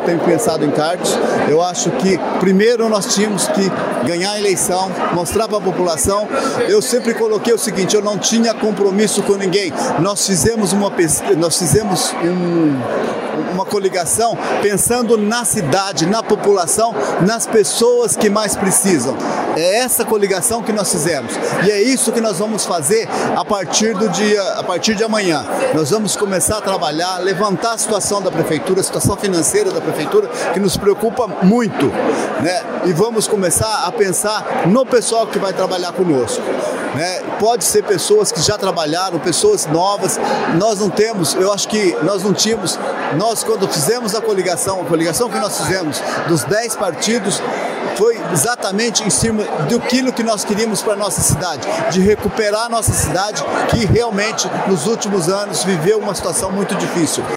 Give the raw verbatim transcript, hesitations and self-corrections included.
tenho pensado em cargos. Eu acho que primeiro nós tínhamos que ganhar a eleição, mostrar para a população. Eu sempre coloquei o seguinte: eu não tinha compromisso com ninguém. Nós fizemos uma nós fizemos um, uma coligação pensando na cidade, na população, nas pessoas que mais precisam. É essa coligação que nós fizemos e é isso que nós vamos fazer a partir do dia, a partir de amanhã. Nós vamos começar a trabalhar, levantar a situação da prefeitura, a situação financeira da prefeitura, que nos preocupa muito, né? E vamos começar a pensar no pessoal que vai trabalhar conosco, né? Pode ser pessoas que já trabalharam, pessoas novas. Nós não temos, eu acho que nós não tínhamos, nós quando fizemos a coligação, a coligação que nós fizemos dos dez partidos, foi exatamente em cima do que nós queríamos para a nossa cidade, de recuperar a nossa cidade, que realmente nos últimos anos viveu uma situação muito difícil.